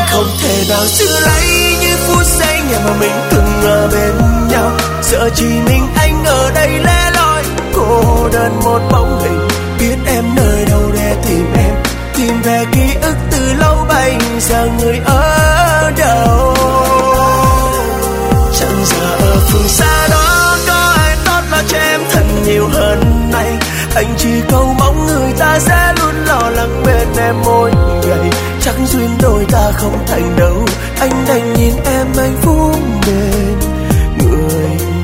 Không thể nào giữ lấy những phút giây ngày mà mình từng ở bên nhau. Giờ chỉ mình anh ở đây lẻ loi cô đơn một bóng hình. Biết em nơi đâu để tìm em, tìm về ký ức từ lâu bây giờ người ở đâu. Chẳng giờ ở phương xa đó có ai tốt lo cho em thật nhiều hơn này. Anh chỉ cầu mong người ta sẽ luôn lo lắng bên em mỗi ngày. Chắc duyên đôi ta không thành đâu, anh đành nhìn em hạnh phúc bên người